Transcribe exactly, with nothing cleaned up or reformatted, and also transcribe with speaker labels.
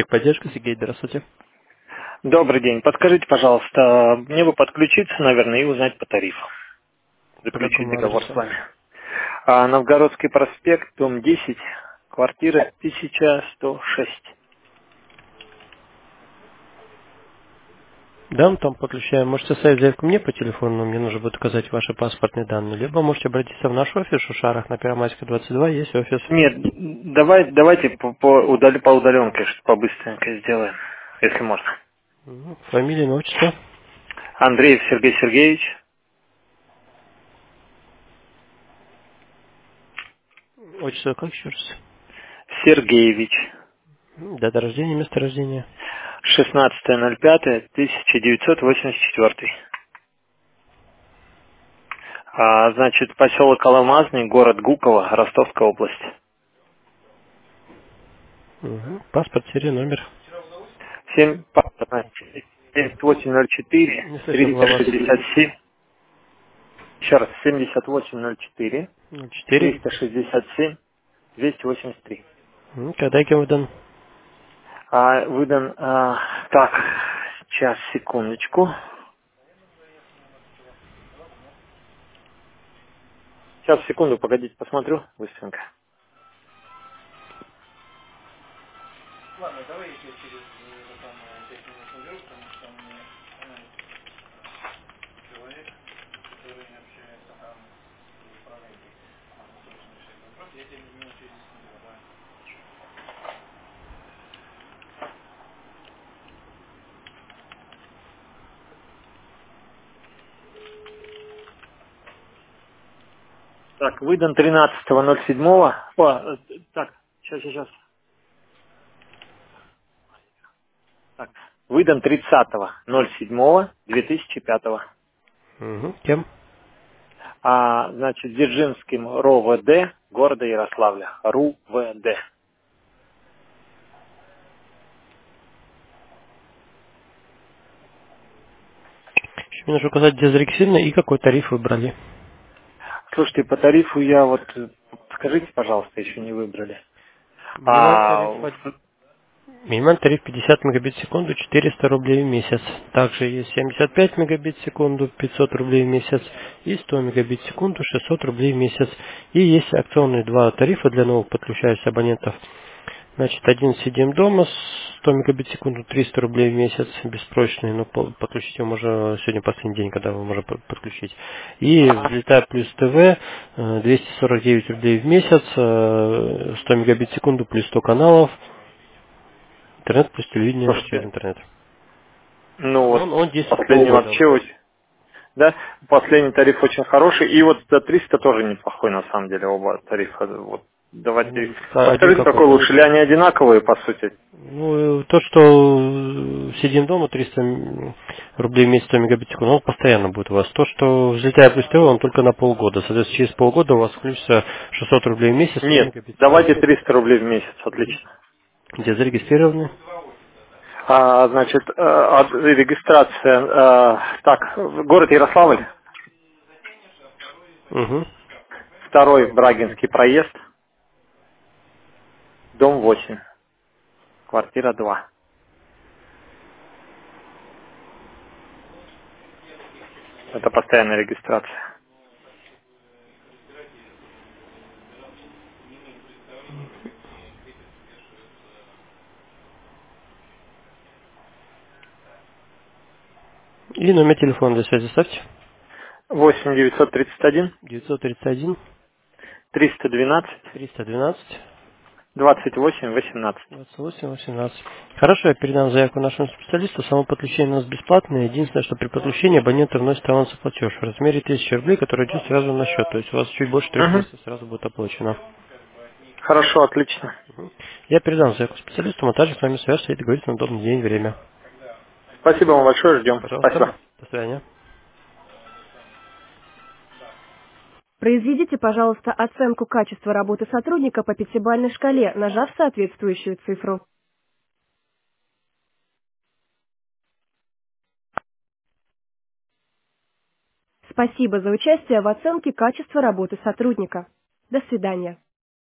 Speaker 1: Техподдержка, Сергей, здравствуйте.
Speaker 2: Добрый день. Подскажите, пожалуйста, мне бы подключиться, наверное, и узнать по тарифу.
Speaker 1: По
Speaker 2: Заключить
Speaker 1: какому
Speaker 2: договор с
Speaker 1: адресу?
Speaker 2: вами. А, Новгородский проспект, дом десять, квартира тысяча сто шесть.
Speaker 1: Да, мы там подключаем. Можете оставить заявку мне по телефону, но мне нужно будет указать ваши паспортные данные. Либо можете обратиться в наш офис в Шушарах на Первомайской двадцать два, есть офис.
Speaker 2: Нет, давай, давайте по, по, удали, по удаленке, что побыстренько сделаем, если можно.
Speaker 1: Мгм. Фамилия, имя, отчество.
Speaker 2: Андреев Сергей Сергеевич,
Speaker 1: Отчество как еще раз?
Speaker 2: Сергеевич,
Speaker 1: М, Дата рождения, место рождения.
Speaker 2: шестнадцатое ноль пятое тысяча девятьсот восемьдесят четвёртый. А, значит, поселок Алмазный, город Гуково, Ростовская область.
Speaker 1: Мгм. Паспорт, серия, номер.
Speaker 2: семь семьдесят восемь ноль четыре
Speaker 1: Не слышал
Speaker 2: триста
Speaker 1: вас.
Speaker 2: шестьдесят семь. Еще раз, семьдесят восемь ноль четыре
Speaker 1: Ну, Четыре.
Speaker 2: триста шестьдесят семь двести восемьдесят три.
Speaker 1: М, Когда и кем выдан?
Speaker 2: А, выдан, а, так, сейчас, секундочку. Сейчас, секунду, погодите, посмотрю быстренько. Так, выдан тринадцатого ноль седьмого. О, э, так, сейчас, сейчас. Так, выдан тридцатого ноль седьмого две тысячи пятого.
Speaker 1: Мгм. Кем?
Speaker 2: А, значит, Дзержинским РОВД города Ярославля. РУВД.
Speaker 1: Еще мне нужно указать, где зарегистрировано и какой тариф выбрали.
Speaker 2: Слушайте, по тарифу я вот, э, скажите, пожалуйста, еще не выбрали.
Speaker 1: Минимальный
Speaker 2: А,
Speaker 1: тариф Минимальный тариф пятьдесят мегабит в секунду, четыреста рублей в месяц. Также есть семьдесят пять мегабит в секунду, пятьсот рублей в месяц. И сто мегабит в секунду, шестьсот рублей в месяц. И есть акционные два тарифа для новых подключающихся абонентов. Значит, один сидим дома, сто мегабит в секунду, триста рублей в месяц, беспрочный, но по- подключить его можно сегодня последний день, когда вы можете под- подключить. И взлетая плюс ТВ, э, двести сорок девять рублей в месяц, э, сто мегабит в секунду плюс сто каналов, интернет плюс телевидение через
Speaker 2: слушайте,
Speaker 1: интернет.
Speaker 2: ну вот
Speaker 1: Он, он действует
Speaker 2: последний
Speaker 1: полгода.
Speaker 2: вообще очень, да, последний тариф очень хороший, и вот за триста тоже неплохой на самом деле оба тарифа. Вот, давайте,
Speaker 1: Ну, один
Speaker 2: подскажите, какой
Speaker 1: какой-то.
Speaker 2: лучше, или они одинаковые по сути?
Speaker 1: Ну, э, то, что э, сидим дома, триста м, рублей в месяц, сто мегабит в секунду, он постоянно будет у вас. То, что взлетая плюс ТВ, он только на полгода. Соответственно, через полгода у вас включится шестьсот рублей в месяц, сто
Speaker 2: Нет,
Speaker 1: мегабит в секунду.
Speaker 2: давайте триста рублей в месяц, отлично.
Speaker 1: Где зарегистрированы?
Speaker 2: А, значит, э, от- регистрация, э, так, город Ярославль,
Speaker 1: Угу.
Speaker 2: второй Брагинский проезд, дом восемь, квартира два. Это постоянная регистрация.
Speaker 1: И номер телефона для связи ставьте.
Speaker 2: восемь девятьсот тридцать один
Speaker 1: девятьсот тридцать один
Speaker 2: триста двенадцать
Speaker 1: триста двенадцать
Speaker 2: двадцать восемь восемнадцать.
Speaker 1: двадцать восемь восемнадцать. Хорошо, я передам заявку нашему специалисту. Само подключение у нас бесплатное. Единственное, что при подключении абонент вносит авансовый платеж в размере тысячи рублей, который идет сразу на счет. То есть у вас чуть больше трех
Speaker 2: Угу.
Speaker 1: месяцев сразу будет оплачено.
Speaker 2: Хорошо, отлично.
Speaker 1: Мгм. Я передам заявку специалисту, мы также с вами свяжемся и договоримся на удобный день и время.
Speaker 2: Спасибо вам большое, ждем.
Speaker 1: Пожалуйста,
Speaker 2: Спасибо.
Speaker 1: до свидания.
Speaker 3: Произведите, пожалуйста, оценку качества работы сотрудника по пятибалльной шкале, нажав соответствующую цифру. Спасибо за участие в оценке качества работы сотрудника. До свидания.